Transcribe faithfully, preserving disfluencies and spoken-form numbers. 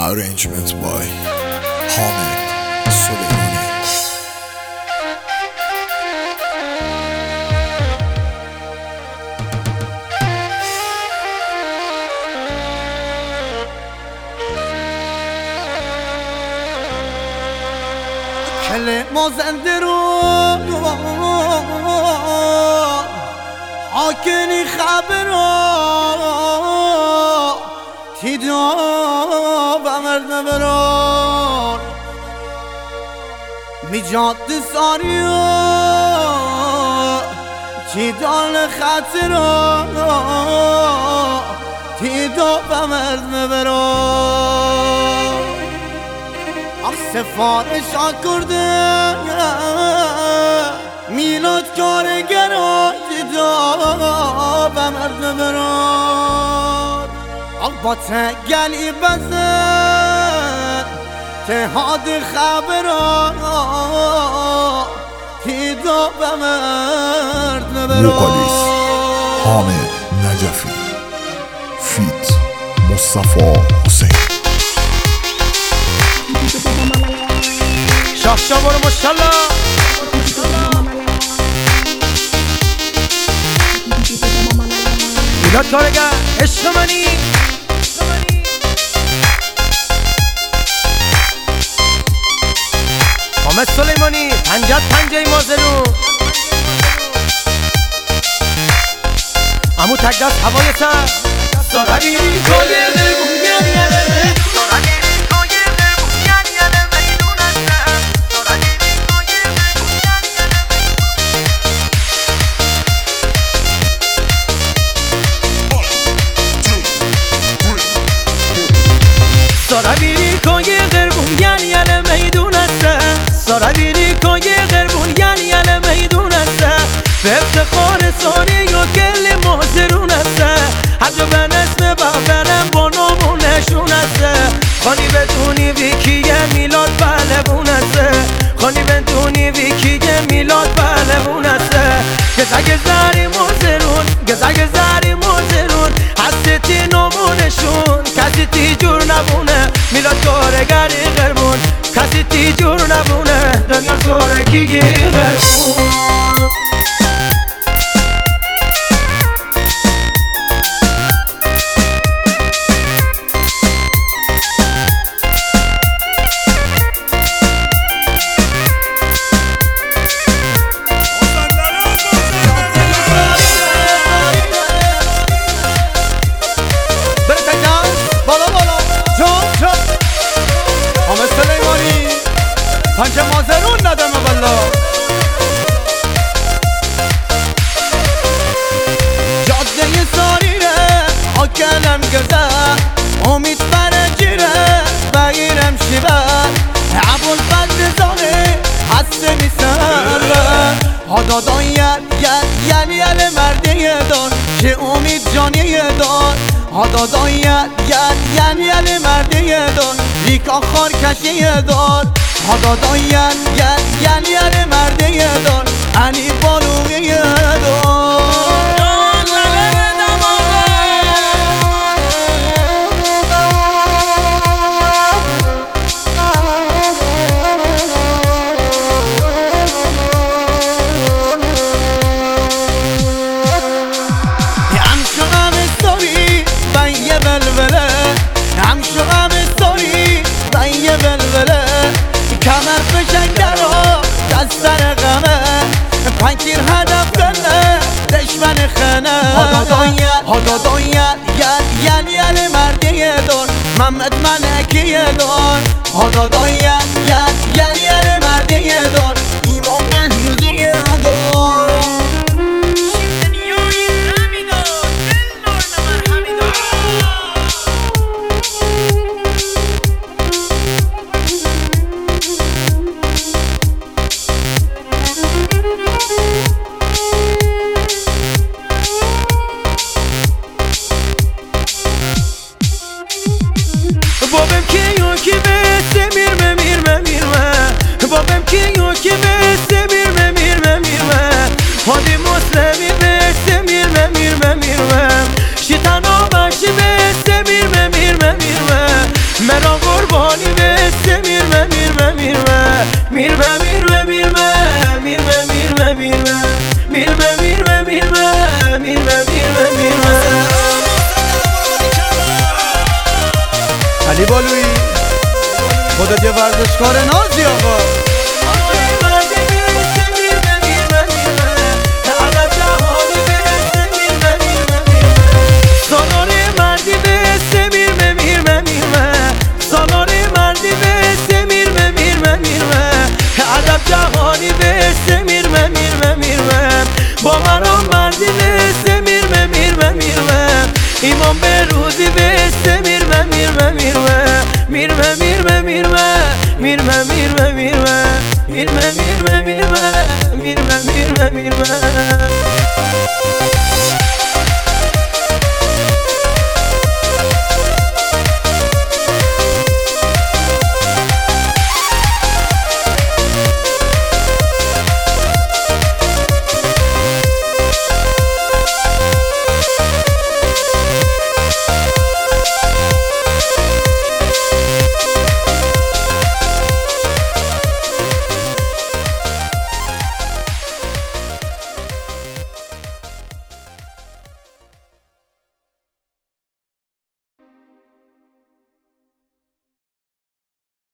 Arrangement by Hamid Suleymani. کل مازنده رو آکنی خبر تیدا و مرد برار می جاد ساری تیدان خطر تیدا و مرد برار سفارش آکرده میلاد کارگران دیدا و مرد برار البته گلی بزن تهاد خبران دیدا و مرد برار وکالیست حامد نجفی فیت مصطفی حسین. شاه شاه برو ماشالله میلاد کارگر عشق منی حامد سلیمانی پنجت پنجه مازنون امو تک دست هوای سر ساربی توی قربون گریه سارا بیری کن یه قربون یعنی یه میدون هسته سارا بیری کن یه قربون یعنی یه میدون هسته به افتخار ساری و کل مازرون هسته حجا به نسم بابرم با نامون نشون هسته خانی بدونی ویکیه میلاد پهلوون هسته خانی بدونی ویکیه میلاد پهلوون هسته گزه گزاری مازرون گزه گزاری مازرون هستی نامونشون کسی تی جور نبونه میلاد کارگری قربون کسی تی جور نبونه دنیا کارگی قربون پنج مازرون ندم والا جاده ساریره آکنم گذر امید برگیره بگیرم شیبر عبول بدر زانه حسه میسر هادادان یر یر یر یر مردی دار که امید جانی دار هادادان یر یر یر یر مردی دار ریکا خار کشی دار هادادان یر یر یر یر مردی دار انی بالوی دار کمر فشنگر و دست سر غمه پنکیر هدف کنه دشمن خنه هادادان یر هادادان یر یر یر یر مردی دار محمد ملکی دار هادادان یر یر یر یر مردی دار ایمان مهنوزی دار بابم کیو کی بسته میرمه میرمه میرمه بابم کیو کی بسته میرمه میرمه میرمه هادی مسلمی بسته میرمه میرمه میرمه شیطانا باشی بسته میرمه میرمه میرمه مرا علی بالویی خودت یه ورزشکار نازی آقا جهانی بسته میرمه میرمه میرمه با مرام مردی بسته میرمه میرمه میرمه ایمان به روزی بسته میرمه میرمه میرمه میرمه میرمه میرمه میرمه میرمه میرمه میرمه میرمه میرمه میرمه میرمه میرمه